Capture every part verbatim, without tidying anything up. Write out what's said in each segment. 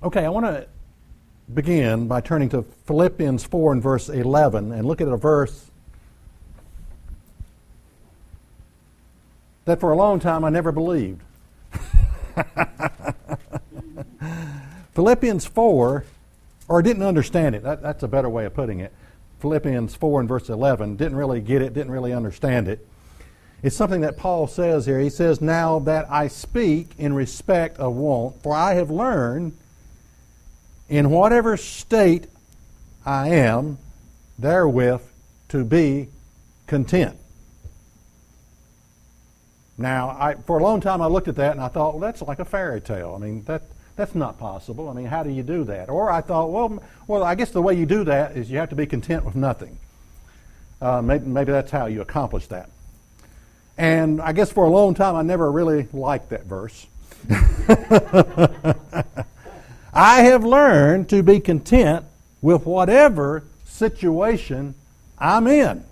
Okay, I want to begin by turning to Philippians four and verse eleven and look at a verse that for a long time I never believed. Philippians four, or didn't understand it. That, that's a better way of putting it. Philippians four and verse eleven, didn't really get it, didn't really understand it. It's something that Paul says here. He says, "Now that I speak in respect of want, for I have learned in whatever state I am, therewith to be content." Now, I, for a long time I looked at that and I thought, well, that's like a fairy tale. I mean, that that's not possible. I mean, how do you do that? Or I thought, well, well, I guess the way you do that is you have to be content with nothing. Uh, maybe, maybe that's how you accomplish that. And I guess for a long time I never really liked that verse. I have learned to be content with whatever situation I'm in.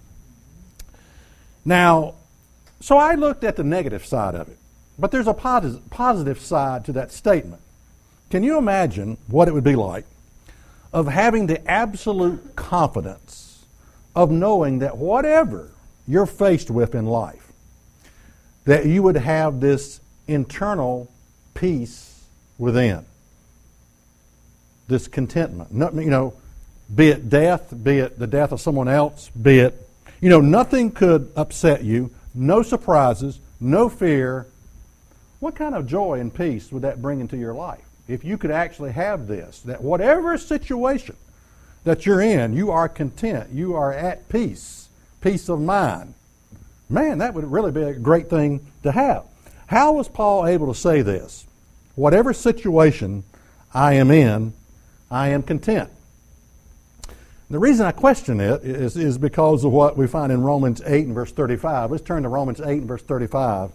Now, so I looked at the negative side of it, but there's a posi- positive side to that statement. Can you imagine what it would be like of having the absolute confidence of knowing that whatever you're faced with in life, that you would have this internal peace within, this contentment? No, you know, be it death, be it the death of someone else, be it, you know, nothing could upset you. No surprises, no fear. What kind of joy and peace would that bring into your life? If you could actually have this, that whatever situation that you're in, you are content, you are at peace, peace of mind. Man, that would really be a great thing to have. How was Paul able to say this? Whatever situation I am in, I am content. The reason I question it is, is because of what we find in Romans eight and verse thirty-five. Let's turn to Romans eight and verse thirty-five.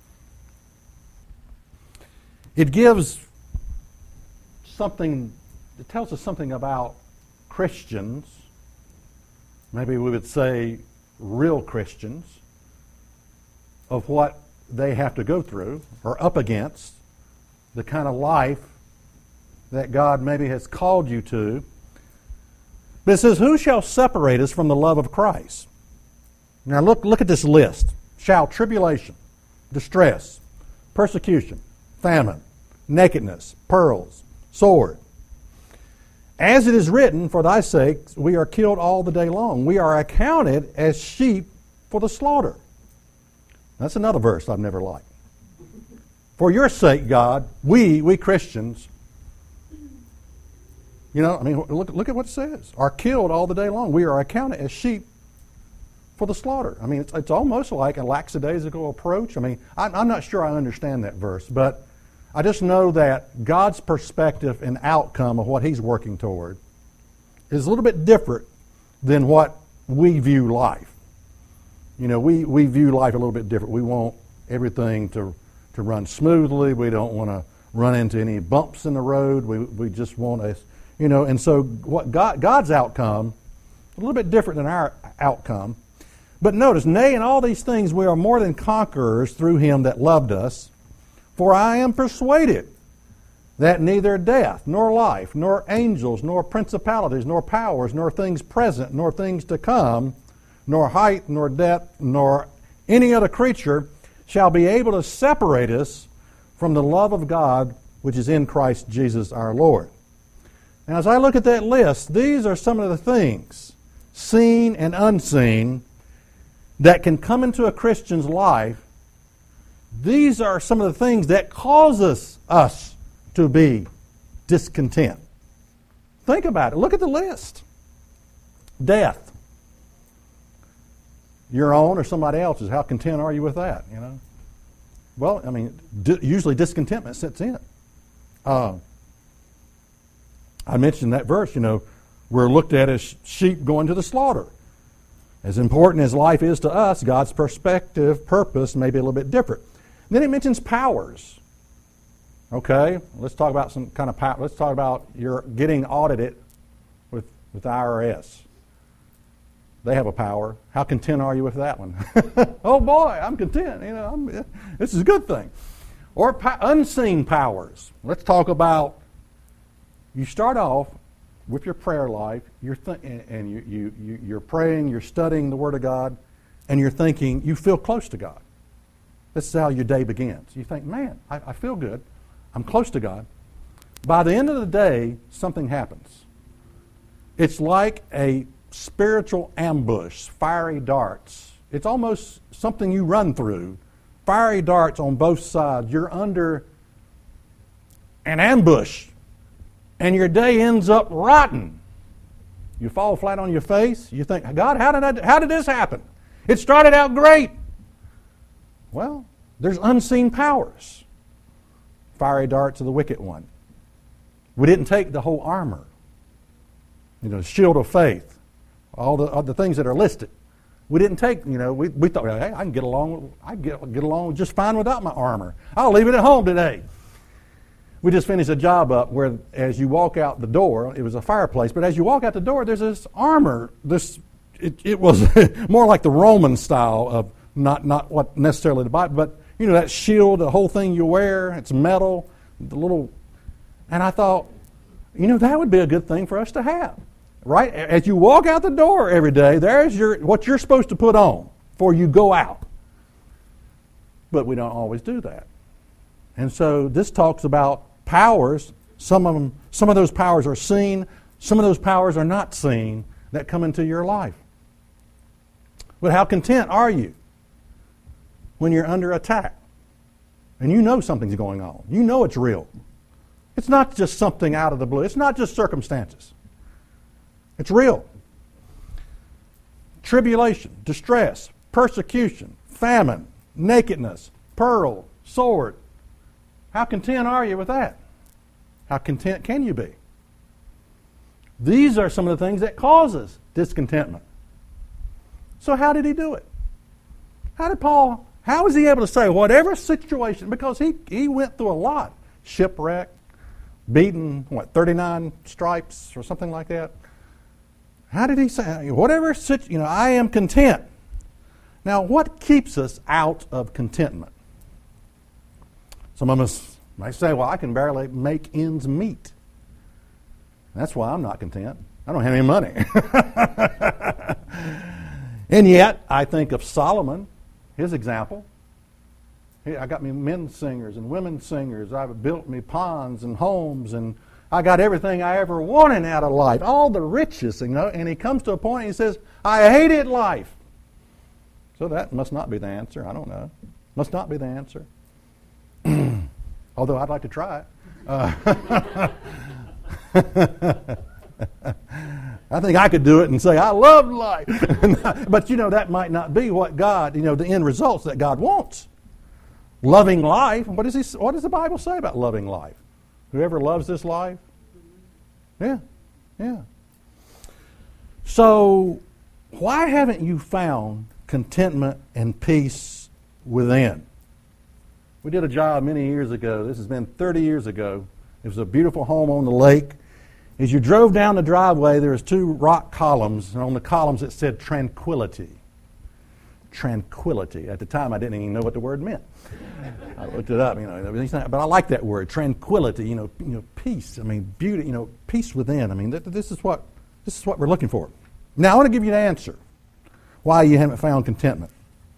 It gives something, it tells us something about Christians. Maybe we would say real Christians, of what they have to go through or up against, the kind of life that God maybe has called you to. But it says, "Who shall separate us from the love of Christ?" Now look, look at this list. "Shall tribulation, distress, persecution, famine, nakedness, pearls, sword. As it is written, for thy sake we are killed all the day long. We are accounted as sheep for the slaughter." That's another verse I've never liked. For your sake, God, we, we Christians, you know, I mean, look, look at what it says. Are killed all the day long. We are accounted as sheep for the slaughter. I mean, it's, it's almost like a lackadaisical approach. I mean, I'm, I'm not sure I understand that verse, but I just know that God's perspective and outcome of what He's working toward is a little bit different than what we view life. You know, we, we view life a little bit different. We want everything to, to run smoothly. We don't want to run into any bumps in the road. We, we just want to... You know, and so what God, God's outcome, a little bit different than our outcome. But notice, "Nay, in all these things we are more than conquerors through Him that loved us. For I am persuaded that neither death, nor life, nor angels, nor principalities, nor powers, nor things present, nor things to come, nor height, nor depth, nor any other creature shall be able to separate us from the love of God which is in Christ Jesus our Lord." Now, as I look at that list, these are some of the things, seen and unseen, that can come into a Christian's life. These are some of the things that causes us to be discontent. Think about it. Look at the list. Death. Your own or somebody else's. How content are you with that? You know. Well, I mean, di- usually discontentment sets in. Uh, I mentioned that verse, you know, we're looked at as sheep going to the slaughter. As important as life is to us, God's perspective, purpose may be a little bit different. Then it mentions powers. Okay, let's talk about some kind of power. Let's talk about your getting audited with, with the I R S. They have a power. How content are you with that one? Oh boy, I'm content. You know, I'm, this is a good thing. Or po- unseen powers. Let's talk about you start off with your prayer life, you're th- and you, you, you, you're praying, you're studying the Word of God, and you're thinking, you feel close to God. This is how your day begins. You think, man, I, I feel good. I'm close to God. By the end of the day, something happens. It's like a spiritual ambush, fiery darts. It's almost something you run through. Fiery darts on both sides. You're under an ambush, and your day ends up rotten. You fall flat on your face. You think, God, how did I, how did this happen? It started out great. Well, there's unseen powers. Fiery darts of the wicked one. We didn't take the whole armor. You know, shield of faith. All the, all the things that are listed. We didn't take, you know, we, we thought, hey, I can get along, I can get, get along just fine without my armor. I'll leave it at home today. We just finished a job up where as you walk out the door, it was a fireplace, but as you walk out the door, there's this armor. This It, it was more like the Roman style of not, not what necessarily the Bible, but, you know, that shield, the whole thing you wear, it's metal, the little, and I thought, you know, that would be a good thing for us to have. Right? As you walk out the door every day, there's your what you're supposed to put on before you go out. But we don't always do that. And so this talks about powers. Some of them, some of those powers are seen, some of those powers are not seen that come into your life. But how content are you when you're under attack? And you know something's going on. You know it's real. It's not just something out of the blue. It's not just circumstances. It's real. Tribulation, distress, persecution, famine, nakedness, peril, sword. How content are you with that? How content can you be? These are some of the things that causes discontentment. So how did he do it? How did Paul, how was he able to say whatever situation, because he, he went through a lot. Shipwreck, beaten, what, thirty-nine stripes or something like that. How did he say, whatever, you know, I am content. Now, what keeps us out of contentment? Some of us might say, well, I can barely make ends meet. That's why I'm not content. I don't have any money. And yet, I think of Solomon, his example. I got me men singers and women singers. I've built me ponds and homes, and I got everything I ever wanted out of life, all the riches, you know. And he comes to a point and he says, I hated life. So that must not be the answer. I don't know. Must not be the answer. Although I'd like to try it. Uh, I think I could do it and say, I love life. But, you know, that might not be what God, you know, the end results that God wants. Loving life. What, is he, what does the Bible say about loving life? Whoever loves this life? Yeah, yeah. So, why haven't you found contentment and peace within? We did a job many years ago. This has been thirty years ago. It was a beautiful home on the lake. As you drove down the driveway, there was two rock columns, and on the columns it said tranquility. Tranquility. At the time, I didn't even know what the word meant. I looked it up, you know, but I like that word, tranquility. You know, you know, peace. I mean, beauty. You know, peace within. I mean, th- this is what this is what we're looking for. Now, I want to give you the answer why you haven't found contentment.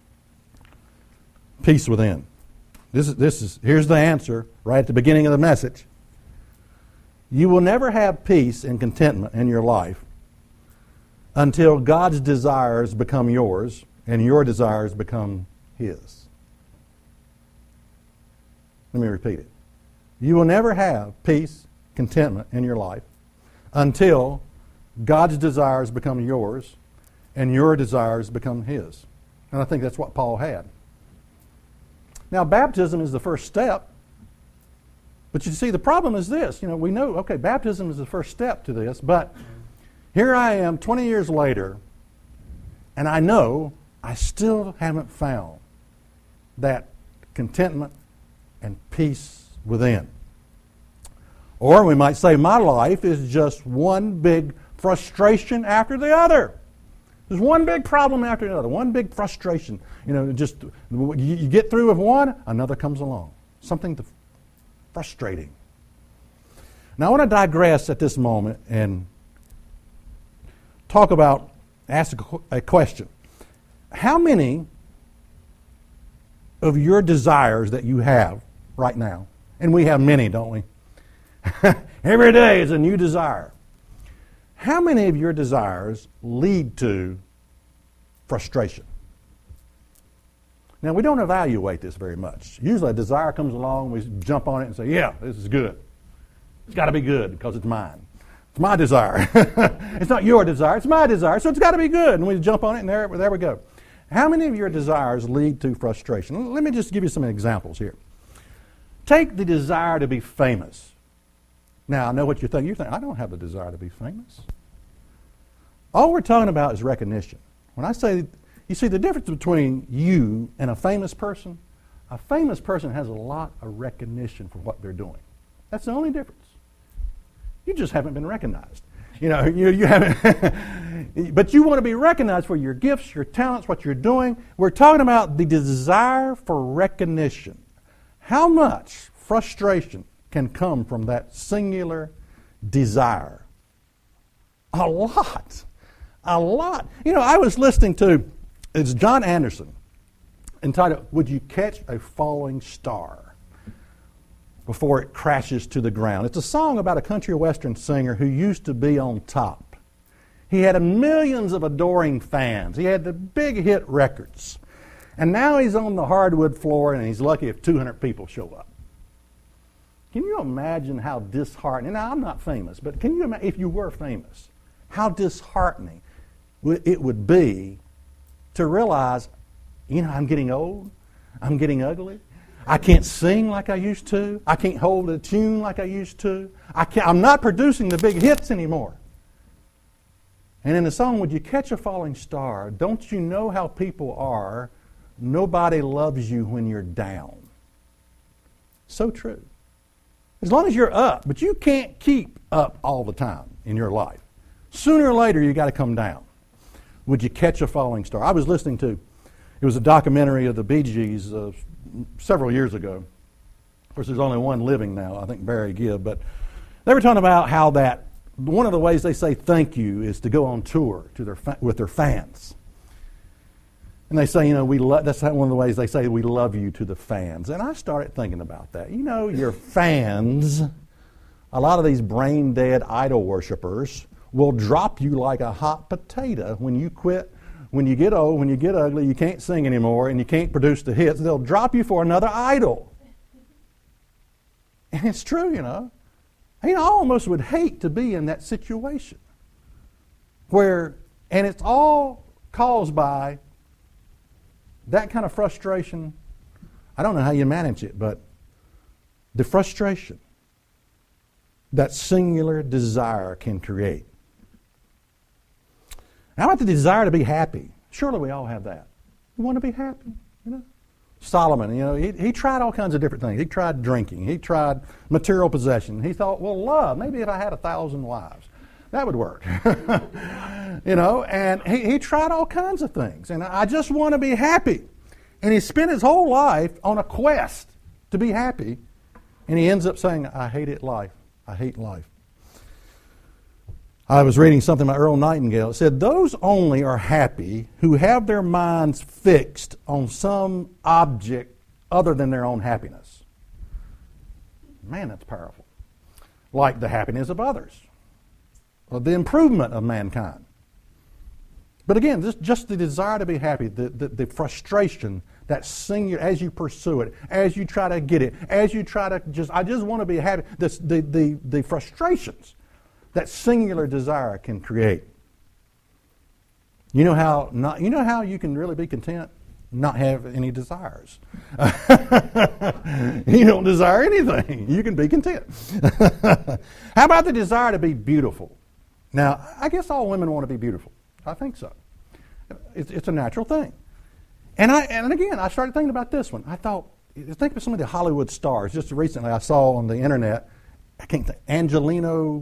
Peace within. This is this is here's the answer right at the beginning of the message. You will never have peace and contentment in your life until God's desires become yours and your desires become His. Let me repeat it. You will never have peace, contentment in your life until God's desires become yours and your desires become His. And I think that's what Paul had. Now, baptism is the first step. But you see, the problem is this. You know, we know, okay, baptism is the first step to this, but here I am twenty years later, and I know I still haven't found that contentment and peace within. Or we might say my life is just one big frustration after the other. There's one big problem after another, one big frustration. You know, just you get through with one, another comes along. Something to frustrating. Now I want to digress at this moment and talk about, ask a, a question. How many of your desires that you have right now, and we have many, don't we? Every day is a new desire. How many of your desires lead to frustration? Now, we don't evaluate this very much. Usually a desire comes along, we jump on it and say, yeah, this is good. It's got to be good because it's mine. It's my desire. It's not your desire, it's my desire, so it's got to be good. And we jump on it and there, there we go. How many of your desires lead to frustration? Let me just give you some examples here. Take the desire to be famous. Now, I know what you're thinking. You're thinking, I don't have the desire to be famous. All we're talking about is recognition. When I say, you see the difference between you and a famous person? A famous person has a lot of recognition for what they're doing. That's the only difference. You just haven't been recognized. You know, you, you haven't, but you want to be recognized for your gifts, your talents, what you're doing. We're talking about the desire for recognition. How much frustration can come from that singular desire? A lot. A lot. You know, I was listening to, it's John Anderson, entitled, Would You Catch a Falling Star Before It Crashes to the Ground? It's a song about a country western singer who used to be on top. He had millions of adoring fans. He had the big hit records. And now he's on the hardwood floor and he's lucky if two hundred people show up. Can you imagine how disheartening, now I'm not famous, but can you imagine if you were famous, how disheartening it would be to realize, you know, I'm getting old, I'm getting ugly, I can't sing like I used to, I can't hold a tune like I used to, I can't, I'm not producing the big hits anymore. And in the song, Would You Catch a Falling Star, don't you know how people are? Nobody loves you when you're down. So true. As long as you're up, but you can't keep up all the time in your life. Sooner or later, you got to come down. Would you catch a falling star? I was listening to, it was a documentary of the Bee Gees uh, several years ago. Of course, there's only one living now, I think Barry Gibb, but they were talking about how that one of the ways they say thank you is to go on tour to their fa- with their fans. And they say, you know, we lo- that's one of the ways they say we love you to the fans. And I started thinking about that. You know, your fans, a lot of these brain-dead idol worshipers will drop you like a hot potato when you quit, when you get old, when you get ugly, you can't sing anymore, and you can't produce the hits. They'll drop you for another idol. And it's true, you know. You know, I almost would hate to be in that situation where, and it's all caused by that kind of frustration. I don't know how you manage it, but the frustration that singular desire can create. How about the desire to be happy? Surely we all have that. We want to be happy, you know. Solomon, you know, he, he tried all kinds of different things. He tried drinking. He tried material possession. He thought, well, love, maybe if I had a thousand wives, that would work. You know, and he, he tried all kinds of things. And I just want to be happy. And he spent his whole life on a quest to be happy. And he ends up saying, I hate it life. I hate life. I was reading something by Earl Nightingale. It said, those only are happy who have their minds fixed on some object other than their own happiness. Man, that's powerful. Like the happiness of others, or the improvement of mankind. But again, this, just the desire to be happy, the, the, the frustration, that singular, as you pursue it, as you try to get it, as you try to just, I just want to be happy, this, the, the, the frustrations that singular desire can create. You know how not, you know how you can really be content? Not have any desires. You don't desire anything. You can be content. How about the desire to be beautiful? Now, I guess all women want to be beautiful. I think so. It's, it's a natural thing. And I and again, I started thinking about this one. I thought, think of some of the Hollywood stars. Just recently, I saw on the internet, I can't think, Angelino.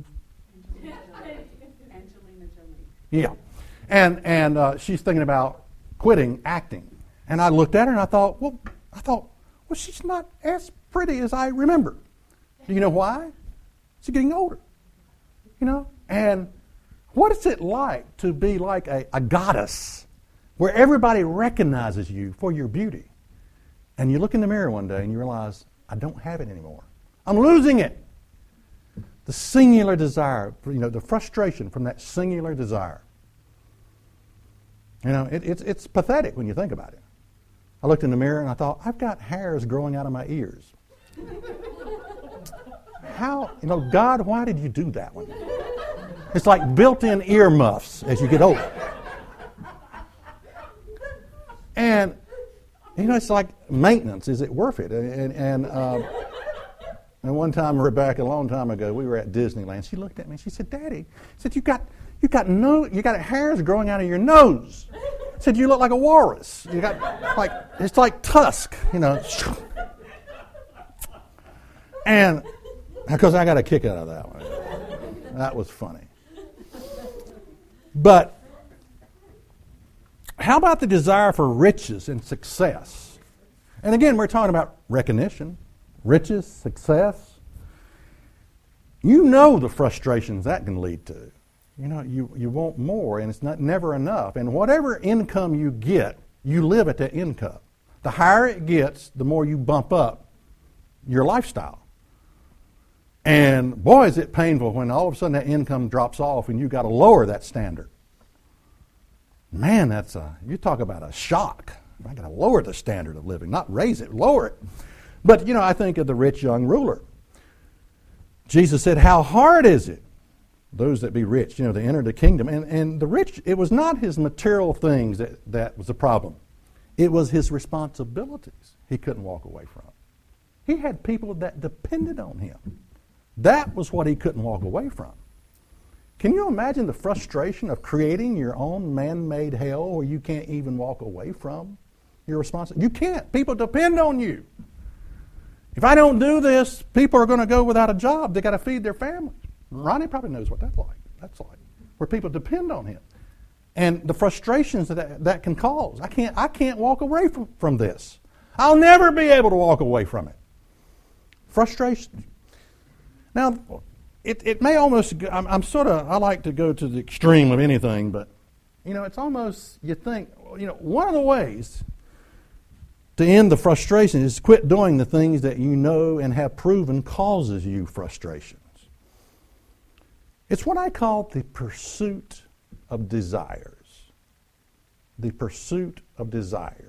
Angelina Jolie. Yeah, and and uh, she's thinking about quitting acting. And I looked at her and I thought, well, I thought, well, she's not as pretty as I remember. Do you know why? She's getting older. You know? And what is it like to be like a, a goddess where everybody recognizes you for your beauty? And you look in the mirror one day and you realize, I don't have it anymore. I'm losing it. The singular desire, you know, the frustration from that singular desire. You know, it, it's, it's pathetic when you think about it. I looked in the mirror and I thought, I've got hairs growing out of my ears. How, you know, God, why did you do that one? It's like built-in earmuffs as you get older. And, you know, it's like maintenance. Is it worth it? And, and, uh, and one time, Rebecca, a long time ago, we were at Disneyland. She looked at me and she said, Daddy, said, you got, you got no, you got hairs growing out of your nose. Said, you look like a walrus. You got like, it's like tusk, you know. And because I got a kick out of that one. That was funny. But how about the desire for riches and success? And again, we're talking about recognition, riches, success. You know the frustrations that can lead to. You know, you, you want more, and it's not never enough. And whatever income you get, you live at that income. The higher it gets, the more you bump up your lifestyle. And boy, is it painful when all of a sudden that income drops off and you've got to lower that standard. Man, that's a, you talk about a shock. I got to lower the standard of living, not raise it, lower it. But, you know, I think of the rich young ruler. Jesus said, how hard is it, those that be rich, you know, to enter the kingdom. And, and the rich, it was not his material things that, that was the problem. It was his responsibilities he couldn't walk away from. He had people that depended on him. That was what he couldn't walk away from. Can you imagine the frustration of creating your own man-made hell where you can't even walk away from your responsibility? You can't. People depend on you. If I don't do this, people are going to go without a job. They got to feed their families. Ronnie probably knows what that's like. That's like where people depend on him, and the frustrations that that can cause. I can't. I can't walk away from, from this. I'll never be able to walk away from it. Frustration. Now, it it may almost. I'm, I'm sort of. I like to go to the extreme of anything, but you know, it's almost. You think. You know, one of the ways to end the frustration is to quit doing the things that you know and have proven causes you frustrations. It's what I call the pursuit of desires. The pursuit of desires.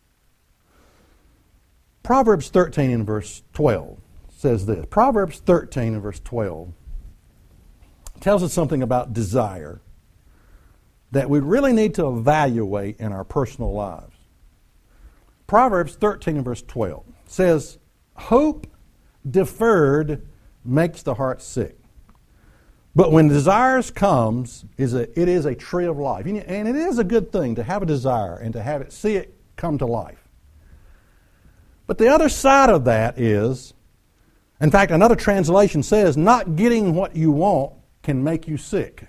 Proverbs thirteen and verse twelve says this. Proverbs thirteen and verse twelve tells us something about desire that we really need to evaluate in our personal lives. Proverbs thirteen and verse twelve says, hope deferred makes the heart sick. But when desires comes, is a, it is a tree of life. And it is a good thing to have a desire and to have it, see it come to life. But the other side of that is, in fact, another translation says, not getting what you want can make you sick.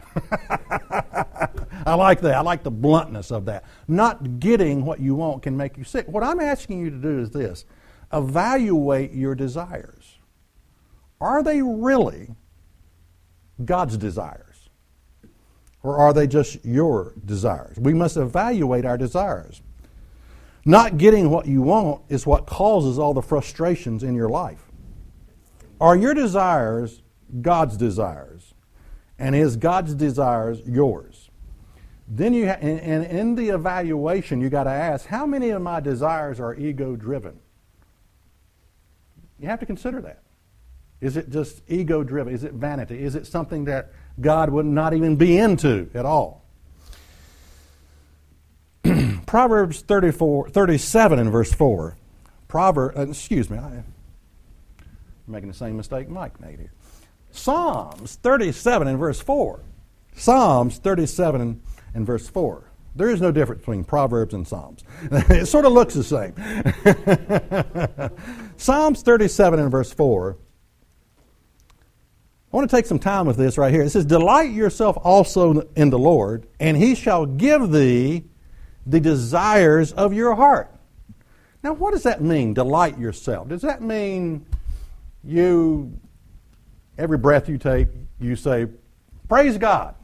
I like that. I like the bluntness of that. Not getting what you want can make you sick. What I'm asking you to do is this. Evaluate your desires. Are they really God's desires? Or are they just your desires? We must evaluate our desires. Not getting what you want is what causes all the frustrations in your life. Are your desires God's desires? And is God's desires yours? Then you ha- and, and in the evaluation, you got to ask, how many of my desires are ego-driven? You have to consider that. Is it just ego-driven? Is it vanity? Is it something that God would not even be into at all? Proverbs thirty-four, thirty-seven and verse four. Proverb, uh, excuse me, I, I'm making the same mistake Mike made here. Psalms thirty-seven and verse four. Psalms thirty-seven and, and verse four. There is no difference between Proverbs and Psalms. It sort of looks the same. Psalms thirty-seven and verse four. I want to take some time with this right here. It says, delight yourself also in the Lord, and he shall give thee the desires of your heart. Now, what does that mean, delight yourself? Does that mean you every breath you take, you say, praise God.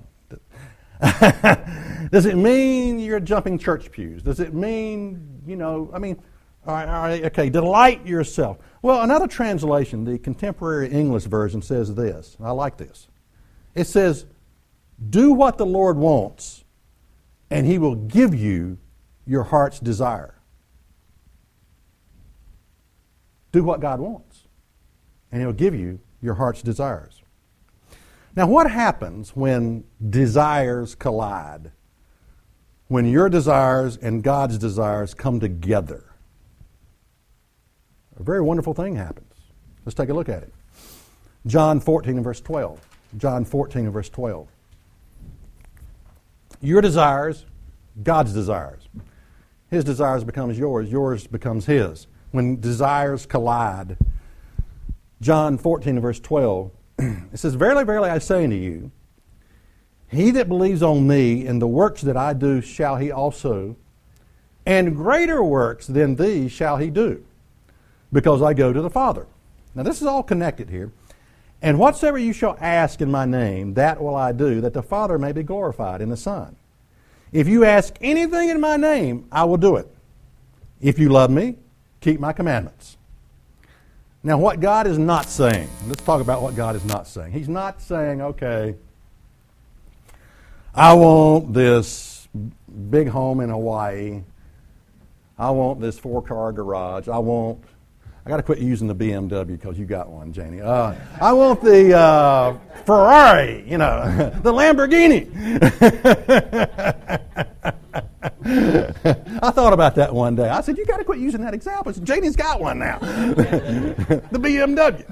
Does it mean you're jumping church pews? Does it mean, you know, I mean, all right, all right, okay, delight yourself. Well, another translation, the Contemporary English Version, says this. I like this. It says, do what the Lord wants, and He will give you your heart's desire. Do what God wants, and He'll give you your heart's desires. Now, what happens when desires collide? When your desires and God's desires come together? A very wonderful thing happens. Let's take a look at it. John fourteen and verse twelve. John fourteen and verse twelve. Your desires, God's desires. His desires becomes yours, yours becomes His. When desires collide. John fourteen and verse twelve. It says, verily, verily, I say unto you, he that believes on me, and the works that I do shall he also, and greater works than these shall he do, because I go to the Father. Now this is all connected here. And whatsoever you shall ask in my name, that will I do, that the Father may be glorified in the Son. If you ask anything in my name, I will do it. If you love me, keep my commandments. Now, what God is not saying, let's talk about what God is not saying. He's not saying, okay, I want this big home in Hawaii. I want this four-car garage. I want, I got to quit using the B M W because you got one, Janie. Uh, I want the uh, Ferrari, you know, the Lamborghini. I thought about that one day. I said, you got to quit using that example. Said, Janie's got one now. The B M W.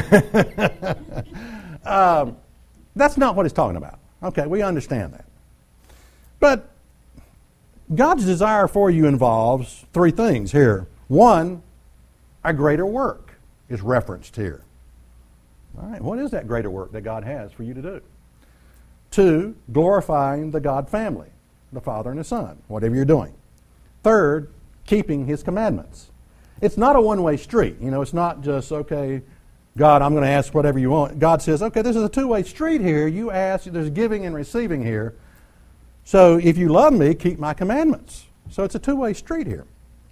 um, that's not what he's talking about. Okay, we understand that. But God's desire for you involves three things here. One, a greater work is referenced here. All right, what is that greater work that God has for you to do? Two, glorifying the God family, the Father and the Son, whatever you're doing. Third, keeping His commandments. It's not a one-way street. You know, it's not just, okay, God, I'm going to ask whatever you want. God says, okay, this is a two-way street here. You ask, there's giving and receiving here. So if you love me, keep my commandments. So it's a two-way street here.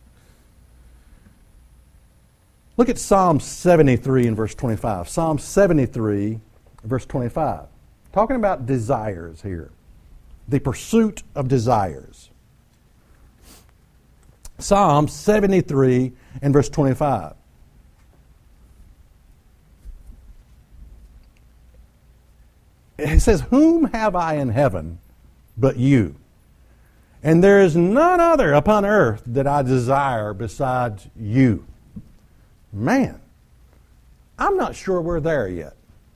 Look at Psalm seventy-three and verse twenty-five. Psalm seventy-three, verse twenty-five. Talking about desires here. The pursuit of desires. Psalm seventy-three and verse twenty-five. It says, whom have I in heaven but you? And there is none other upon earth that I desire besides you. Man, I'm not sure we're there yet.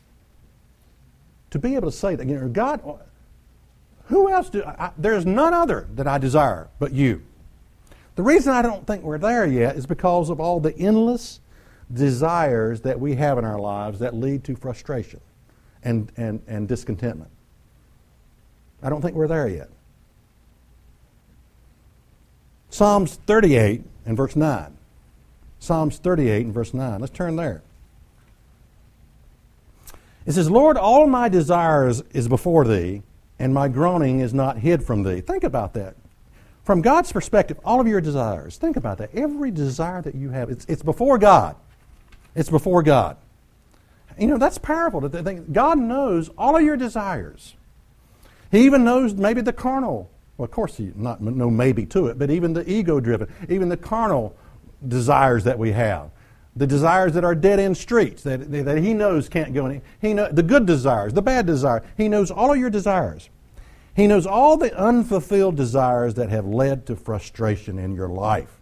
To be able to say that, you know, God, who else do I, there's none other that I desire but you. The reason I don't think we're there yet is because of all the endless desires that we have in our lives that lead to frustration and, and, and discontentment. I don't think we're there yet. Psalms thirty-eight and verse nine. Psalms thirty-eight and verse nine. Let's turn there. It says, Lord, all my desires is before thee, and my groaning is not hid from thee. Think about that. From God's perspective, all of your desires, think about that. Every desire that you have, it's, it's before God. It's before God. You know, that's powerful to think. God knows all of your desires. He even knows maybe the carnal. Well, of course, He not no maybe to it, but even the ego-driven, even the carnal desires that we have. The desires that are dead-end streets, that, that He knows can't go any. He know, the good desires, the bad desires. He knows all of your desires. He knows all the unfulfilled desires that have led to frustration in your life.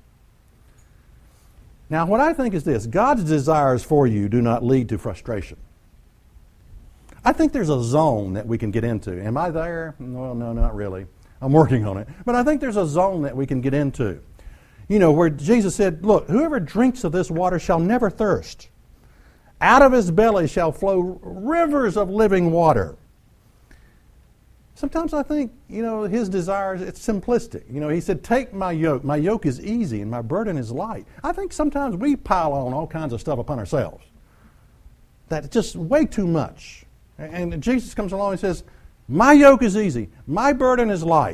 Now, what I think is this. God's desires for you do not lead to frustration. I think there's a zone that we can get into. Am I there? Well, no, not really. I'm working on it. But I think there's a zone that we can get into. You know, where Jesus said, look, whoever drinks of this water shall never thirst. Out of his belly shall flow rivers of living water. Sometimes I think, you know, his desires, it's simplistic. You know, he said, take my yoke. My yoke is easy and my burden is light. I think sometimes we pile on all kinds of stuff upon ourselves. that's just way too much. And Jesus comes along and says, my yoke is easy, my burden is light.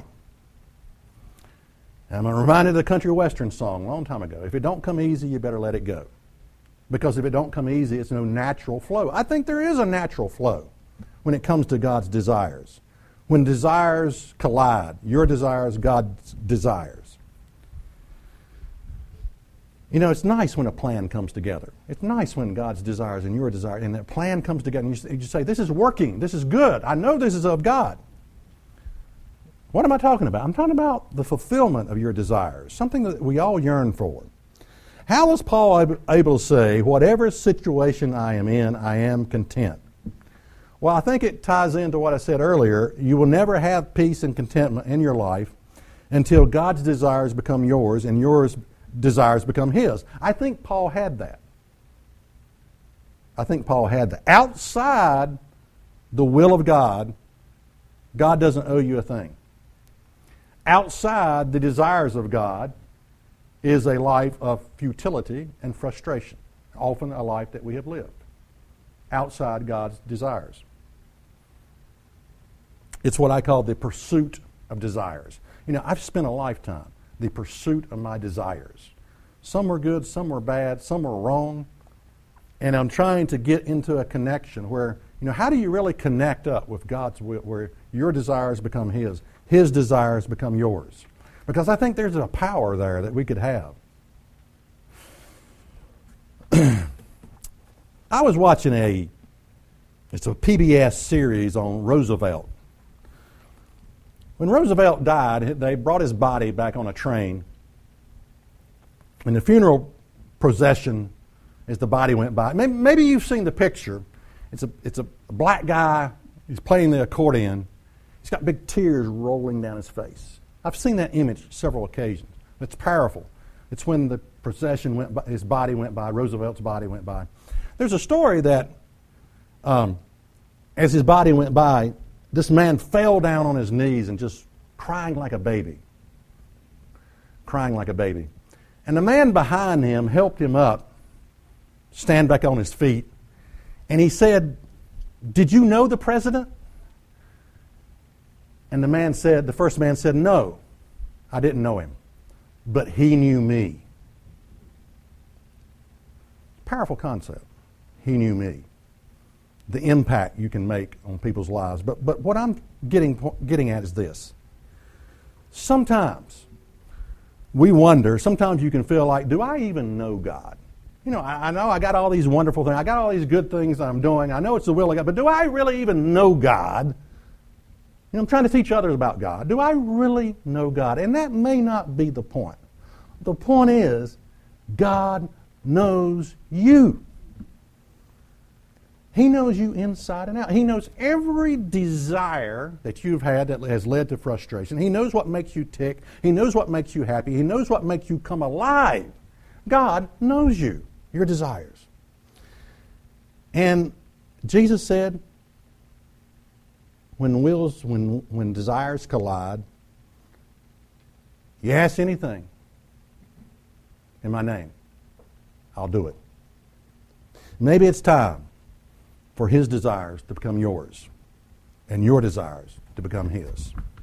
And I'm reminded of the country western song a long time ago. If it don't come easy, you better let it go. Because if it don't come easy, it's no natural flow. I think there is a natural flow when it comes to God's desires. When desires collide, your desires, God's desires. You know, it's nice when a plan comes together. It's nice when God's desires and your desire, and that plan comes together, and you, you say, this is working, this is good, I know this is of God. What am I talking about? I'm talking about the fulfillment of your desires, something that we all yearn for. How is Paul able to say, whatever situation I am in, I am content? Well, I think it ties into what I said earlier. You will never have peace and contentment in your life until God's desires become yours and yours desires become His. I think Paul had that. I think Paul had that. Outside the will of God, God doesn't owe you a thing. Outside the desires of God is a life of futility and frustration, often a life that we have lived outside God's desires. It's what I call the pursuit of desires. You know, I've spent a lifetime the pursuit of my desires. Some were good, some were bad, some were wrong, and I'm trying to get into a connection where, you know, how do you really connect up with God's will, where your desires become His, His desires become yours? Because I think there's a power there that we could have. I was watching a, it's a P B S series on Roosevelt. When Roosevelt died, they brought his body back on a train. And the funeral procession, as the body went by, maybe, maybe you've seen the picture. It's a, it's a black guy, he's playing the accordion. He's got big tears rolling down his face. I've seen that image several occasions. It's powerful. It's when the procession went by, his body went by, Roosevelt's body went by. There's a story that um, as his body went by, this man fell down on his knees and just crying like a baby. Crying like a baby. And the man behind him helped him up, stand back on his feet, and he said, "Did you know the president?" And the man said, the first man said, "No, I didn't know him, but he knew me." Powerful concept. He knew me. The impact you can make on people's lives. But but what I'm getting getting at is this. Sometimes we wonder, sometimes you can feel like, do I even know God? You know, I, I know I got all these wonderful things. I got all these good things I'm doing. I know it's the will of God. But do I really even know God? You know, I'm trying to teach others about God. Do I really know God? And that may not be the point. The point is, God knows you. He knows you inside and out. He knows every desire that you've had that has led to frustration. He knows what makes you tick. He knows what makes you happy. He knows what makes you come alive. God knows you, your desires. And Jesus said, when wills, when, when desires collide, you ask anything in my name, I'll do it. Maybe it's time for His desires to become yours and your desires to become His.